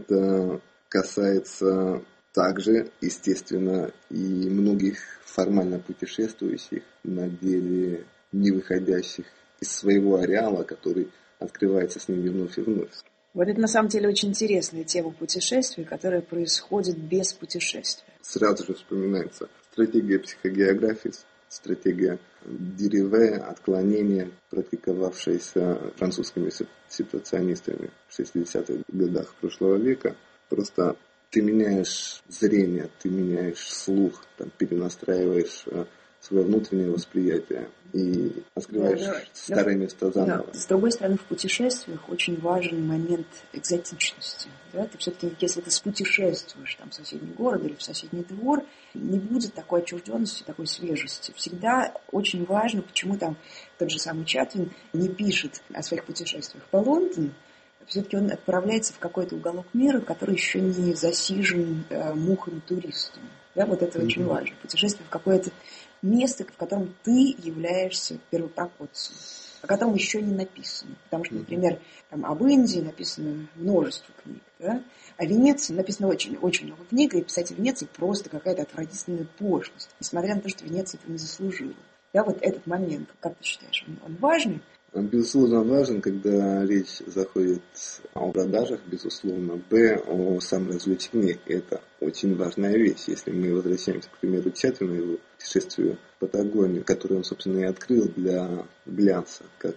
Это касается также, естественно, и многих формально путешествующих, на деле не выходящих из своего ареала, который открывается с ними вновь и вновь. Вот это на самом деле очень интересная тема путешествий, которая происходит без путешествия. Сразу же вспоминается стратегия психогеографии, стратегия Дереве, отклонение, практиковавшееся французскими ситуационистами в шестидесятых годах прошлого века. Просто ты меняешь зрение, ты меняешь слух, там, перенастраиваешь свое внутреннее восприятие и открываешь да, да, старые да, места заново. Да. С другой стороны, в путешествиях очень важен момент экзотичности. Да? Ты все-таки, если ты спутешествуешь там, в соседний город или в соседний двор, не будет такой отчужденности, такой свежести. Всегда очень важно, почему там тот же самый Чатвин не пишет о своих путешествиях по Лондону, все-таки он отправляется в какой-то уголок мира, который еще не засижен э, мухами-туристами. Да, вот это mm-hmm. очень важно. Путешествие в какое-то место, в котором ты являешься первопроходцем, о котором еще не написано. Потому что, например, там, об Индии написано множество книг, да? О Венеции написано очень, очень много книг, и писать о Венеции просто какая-то отвратительная пошлость, несмотря на то, что Венеция это не заслужила. Да, вот этот момент, как ты считаешь, он, он важный? Он, безусловно, важен, когда речь заходит о продажах, безусловно, б, о саморазвлечении. Это очень важная вещь. Если мы возвращаемся, к примеру, Чатвина, его путешествию в Патагонию, которое он, собственно, и открыл для глянца, как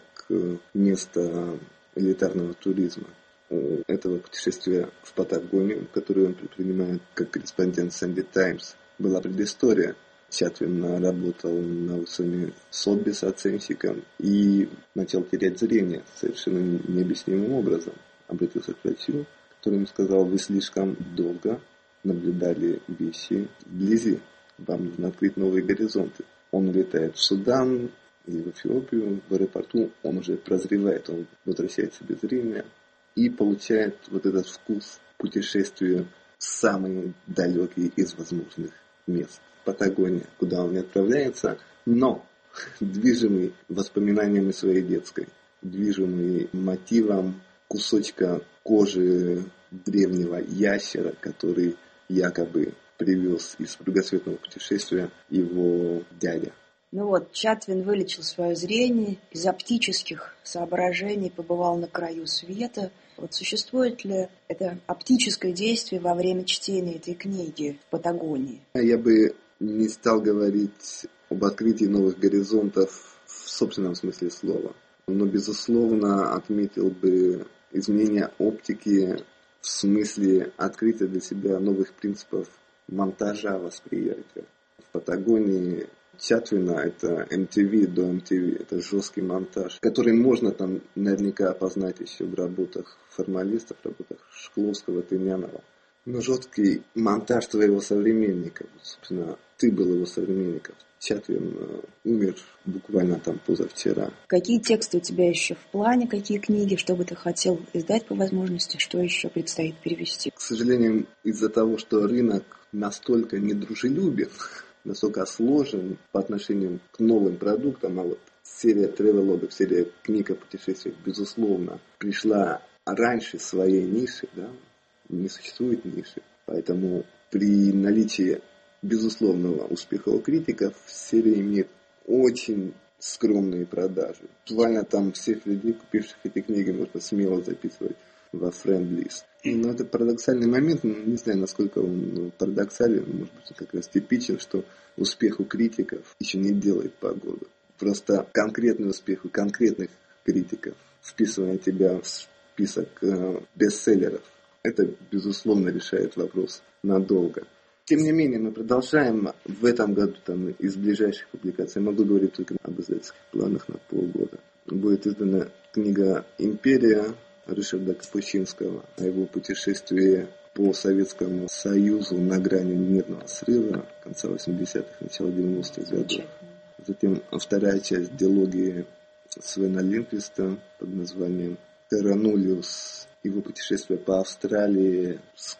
место элитарного туризма. У этого путешествия в Патагонию, которое он предпринимает как корреспондент Sunday Times, была предыстория. Чатвин работал на аукционе Сотбис оценщиком и начал терять зрение совершенно необъяснимым образом. Обратился к врачу, который ему сказал: вы слишком долго наблюдали вещи вблизи, вам нужно открыть новые горизонты. Он улетает в Судан или в Эфиопию, в аэропорту он уже прозревает, он возвращается без зрения и получает вот этот вкус путешествия в самые далекие из возможных мест. Патагония, куда он не отправляется, но движимый воспоминаниями своей детской, движимый мотивом кусочка кожи древнего ящера, который якобы привез из кругосветного путешествия его дядя. Ну вот, Чатвин вылечил свое зрение, из оптических соображений побывал на краю света. Вот существует ли это оптическое действие во время чтения этой книги в Патагонии? Я бы не стал говорить об открытии новых горизонтов в собственном смысле слова. Но, безусловно, отметил бы изменение оптики в смысле открытия для себя новых принципов монтажа восприятия. В Патагонии Чатвина это эм ти ви до эм ти ви, это жесткий монтаж, который можно там наверняка опознать еще в работах формалистов, в работах Шкловского, Тымянова. Но жесткий монтаж твоего современника, собственно, ты был его современником. Чатвин умер буквально там позавчера. Какие тексты у тебя еще в плане, какие книги, что бы ты хотел издать по возможности, что еще предстоит перевести? К сожалению, из-за того, что рынок настолько недружелюбен, настолько сложен по отношению к новым продуктам, а вот серия тревелогов, серия книг о путешествиях, безусловно, пришла раньше своей ниши, да, не существует ниши, поэтому при наличии безусловного успеха у критиков серия имеет очень скромные продажи. Буквально там всех людей, купивших эти книги, можно смело записывать во френд-лист. Но это парадоксальный момент, не знаю, насколько он парадоксален, может быть, он как раз типичен, что успех у критиков еще не делает погоду. Просто конкретный успех у конкретных критиков, вписывание тебя в список э, бестселлеров, это, безусловно, решает вопрос надолго. Тем не менее, мы продолжаем в этом году, там, из ближайших публикаций, я могу говорить только об издательских планах на полгода. Будет издана книга «Империя» Ришарда Капущинского о его путешествии по Советскому Союзу на грани мирного срыва конца восьмидесятых, начала девяностых годов. Затем вторая часть диалогии Свена Линквиста под названием «Терранулиус», его путешествие по Австралии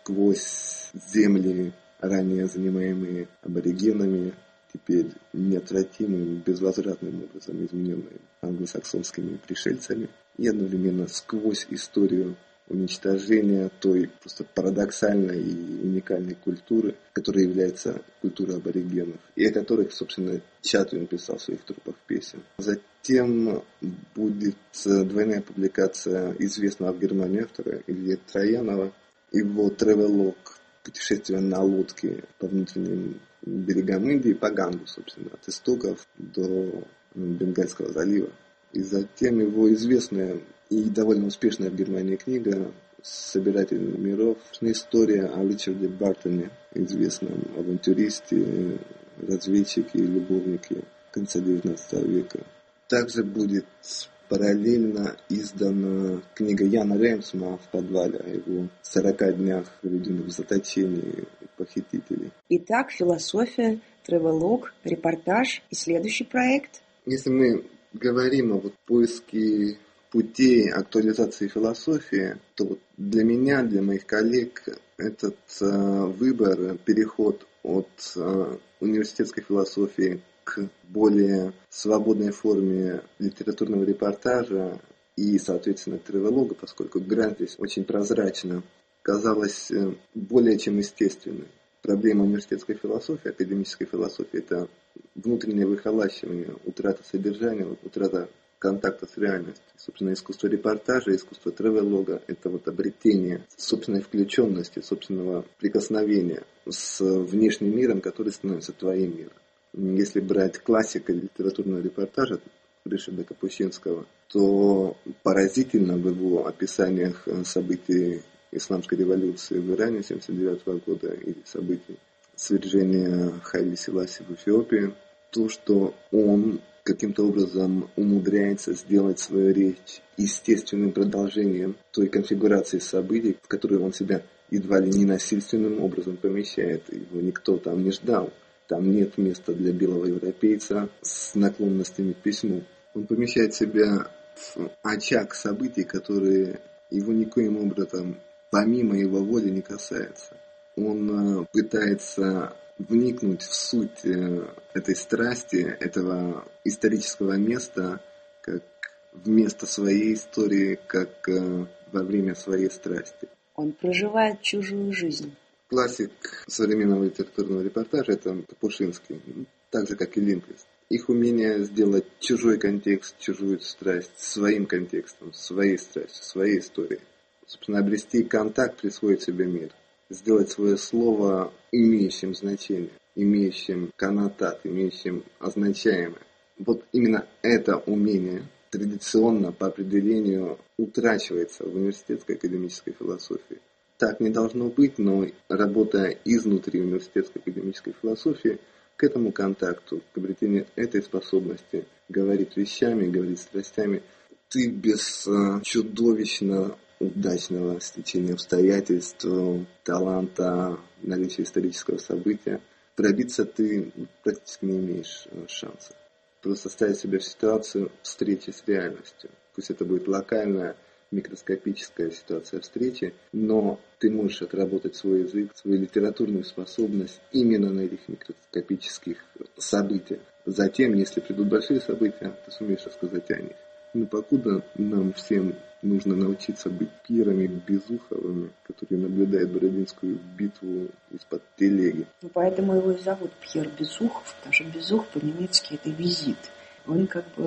сквозь земли, ранее занимаемые аборигенами, теперь неотвратимым, безвозвратным образом измененные англосаксонскими пришельцами, и одновременно сквозь историю уничтожения той просто парадоксальной и уникальной культуры, которая является культурой аборигенов, и о которых, собственно, Чатвин писал в своих трупах песен. Затем будет двойная публикация известного в Германии автора Ильи Троянова, его тревелог «Путешествие на лодке по внутренним берегам Индии», по Гангу, собственно, от истоков до Бенгальского залива. И затем его известная и довольно успешная в Германии книга «Собиратель миров». История о Ричарде Бартоне, известном авантюристе, разведчике и любовнике конца девятнадцатого века. Также будет параллельно издана книга Яна Реймсма «В подвале» о его сорока днях, проведенных в заточении похитителей. Итак, философия, тревелог, репортаж и следующий проект. Если мы говорим о вот поиске путей актуализации философии, то вот для меня, для моих коллег, этот э, выбор, переход от э, университетской философии к более свободной форме литературного репортажа и, соответственно, тревелога, поскольку грань здесь очень прозрачна, казалось э, более чем естественной. Проблема университетской философии, академической философии – это внутреннее выхолащивание, утрата содержания, утрата контакта с реальностью. Собственно, искусство репортажа, искусство тревелога – это вот обретение собственной включенности, собственного прикосновения с внешним миром, который становится твоим миром. Если брать классика литературного репортажа Ришарда Капущинского, то поразительно в его описаниях событий исламской революции в Иране семьдесят девятого года или событий свержения Хайли Селаси в Эфиопии, то, что он каким-то образом умудряется сделать свою речь естественным продолжением той конфигурации событий, в которую он себя едва ли не насильственным образом помещает. Его никто там не ждал. Там нет места для белого европейца с наклонностями к письму. Он помещает себя в очаг событий, которые его никоим образом помимо его воли не касается. Он пытается вникнуть в суть этой страсти, этого исторического места, как в место своей истории, как во время своей страсти. Он проживает чужую жизнь. Классик современного литературного репортажа – это Капушинский, так же, как и Линквист. Их умение сделать чужой контекст, чужую страсть своим контекстом, своей страстью, своей историей. Собственно, обрести контакт, присвоить себе мир. Сделать свое слово имеющим значение, имеющим коннотат, имеющим означаемое. Вот именно это умение традиционно по определению утрачивается в университетской академической философии. Так не должно быть, но работая изнутри университетской академической философии, к этому контакту, к обретению этой способности говорить вещами, говорить страстями, ты без э, чудовищно удачного стечения обстоятельств, таланта, наличия исторического события, пробиться ты практически не имеешь шанса. Просто ставить себя в ситуацию встречи с реальностью. Пусть это будет локальная, микроскопическая ситуация встречи, но ты можешь отработать свой язык, свою литературную способность именно на этих микроскопических событиях. Затем, если придут большие события, ты сумеешь рассказать о них. Но покуда нам всем нужно научиться быть пьерами Безуховыми, которые наблюдают Бородинскую битву из-под телеги. Ну, поэтому его и зовут Пьер Безухов, потому что Безух по-немецки это визит. Он как бы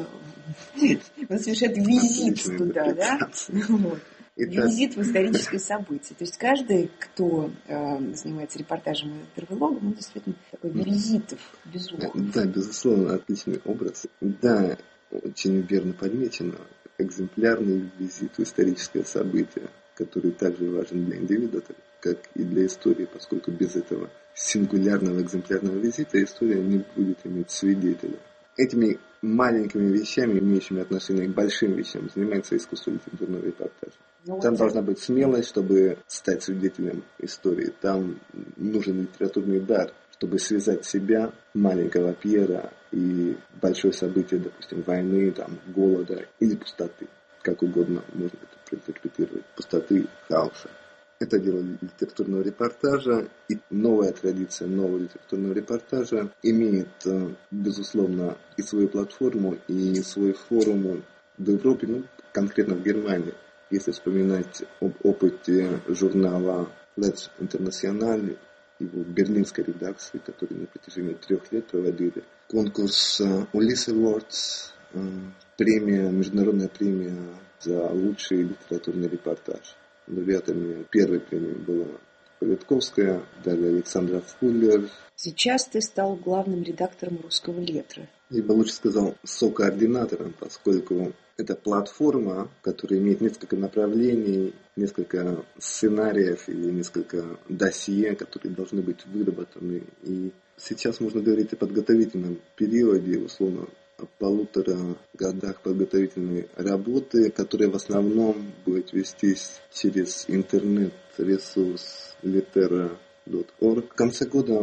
он совершает визит туда, да? Вот. Визит в историческое событие. То есть каждый, кто э, занимается репортажем и интервьюлогом, он действительно такой визитов, Безухов. Да, безусловно, отличный образ. Да, очень верно подмечено. Экземплярный визит в историческое событие, который также важен для индивида, как и для истории, поскольку без этого сингулярного экземплярного визита история не будет иметь свидетеля. Этими маленькими вещами, имеющими отношение к большим вещам, занимается искусство литературного репортажа. Ну, Там вот должна быть смелость, чтобы стать свидетелем истории. Там нужен литературный дар, чтобы связать себя, маленького Пьера, и большое событие, допустим, войны, там, голода или пустоты. Как угодно можно это проинтерпретировать. Пустоты, хаоса. Это дело литературного репортажа. И новая традиция нового литературного репортажа имеет, безусловно, и свою платформу, и свой форум в Европе, ну, конкретно в Германии. Если вспоминать об опыте журнала Let's International, его берлинской редакции, которые на протяжении трех лет проводили конкурс Ulysses Awards, премия, международная премия за лучший литературный репортаж. Лауреатами первой премии была Политковская, далее Александра Фуллер. Сейчас ты стал главным редактором «Русского летра». Я бы лучше сказал сокоординатором, поскольку это платформа, которая имеет несколько направлений, несколько сценариев или несколько досье, которые должны быть выработаны. И сейчас можно говорить о подготовительном периоде, условно, о полутора годах подготовительной работы, которая в основном будет вестись через интернет-ресурс litera точка org. В конце года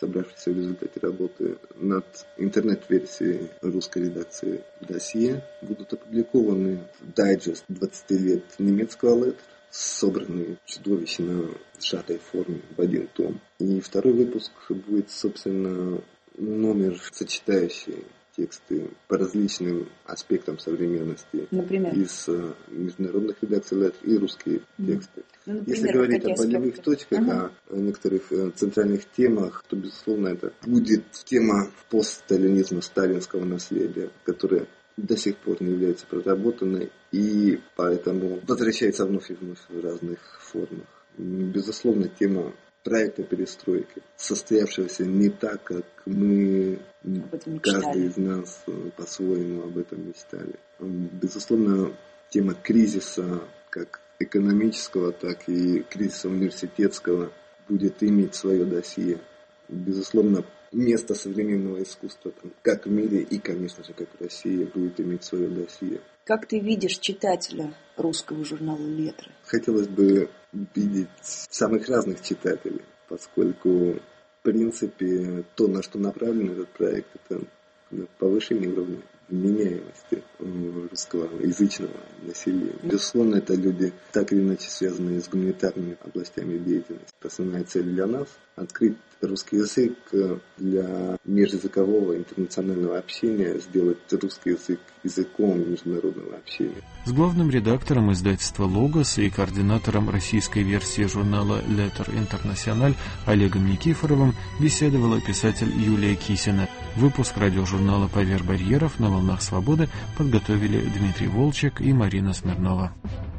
собравшийся в результате работы над интернет-версией русской редакции досье, будут опубликованы дайджест двадцати лет немецкого леттера, собранный в чудовищно сжатой форме в один том. И второй выпуск будет, собственно, номер, сочетающий тексты по различным аспектам современности. Например? Из uh, международных редакций леттер и русские mm. тексты. Ну, например, если говорить о болевых аспекты? точках, ага. о некоторых uh, центральных темах, то, безусловно, это будет тема постсталинизма, сталинского наследия, которая до сих пор не является проработанной и поэтому возвращается вновь и вновь в разных формах. Безусловно, тема проекта перестройки, состоявшегося не так, как мы, каждый из нас по-своему об этом мечтали. Безусловно, тема кризиса, как экономического, так и кризиса университетского, будет иметь свое досье. Безусловно, место современного искусства, как в мире и, конечно же, как в России, будет иметь свое досье. Как ты видишь читателя русского журнала «Леттеры»? Хотелось бы видеть самых разных читателей, поскольку, в принципе, то, на что направлен этот проект, это повышение уровня вменяемости русского язычного населения. Безусловно, это люди, так или иначе связанные с гуманитарными областями деятельности. Основная цель для нас – открыть русский язык для межязыкового интернационального общения, сделать русский язык языком международного общения. С главным редактором издательства «Логос» и координатором российской версии журнала «Леттер Интернациональ» Олегом Никифоровым беседовала писатель Юлия Кисина. Выпуск радиожурнала «Поверх барьеров» на волнах свободы подготовили Дмитрий Волчек и Марина Смирнова.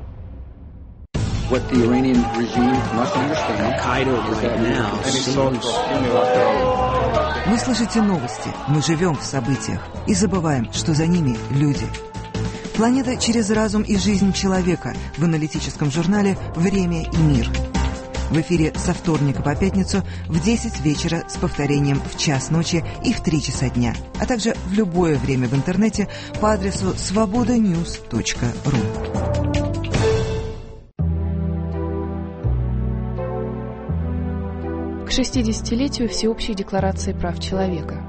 What the Iranian regime must understand. Вы слышите новости, мы живем в событиях и забываем, что за ними люди. Планета через разум и жизнь человека в аналитическом журнале «Время и мир». В эфире со вторника по пятницу в десять вечера с повторением в час ночи и в три часа дня, а также в любое время в интернете по адресу свобода ньюс точка ру. К шестидесятилетию Всеобщей декларации прав человека.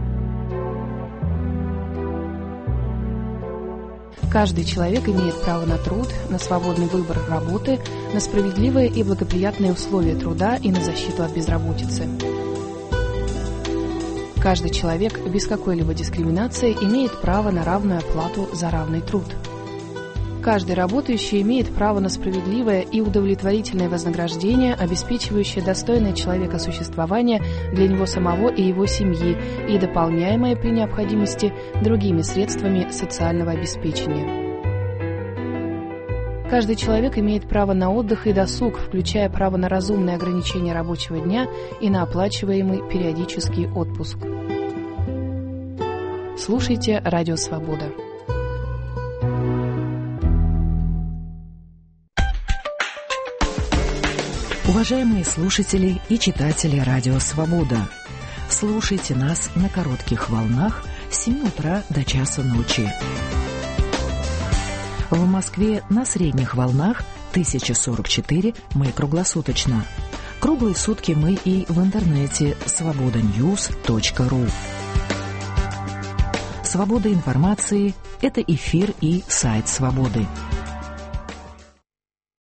Каждый человек имеет право на труд, на свободный выбор работы, на справедливые и благоприятные условия труда и на защиту от безработицы. Каждый человек без какой-либо дискриминации имеет право на равную оплату за равный труд. Каждый работающий имеет право на справедливое и удовлетворительное вознаграждение, обеспечивающее достойное человека существование для него самого и его семьи и дополняемое при необходимости другими средствами социального обеспечения. Каждый человек имеет право на отдых и досуг, включая право на разумное ограничение рабочего дня и на оплачиваемый периодический отпуск. Слушайте «Радио Свобода». Уважаемые слушатели и читатели «Радио Свобода», слушайте нас на коротких волнах с семи утра до часа ночи. В Москве на средних волнах тысяча сорок четыре мы круглосуточно. Круглые сутки мы и в интернете свобода ньюс точка ру. Свобода информации – это эфир и сайт «Свободы».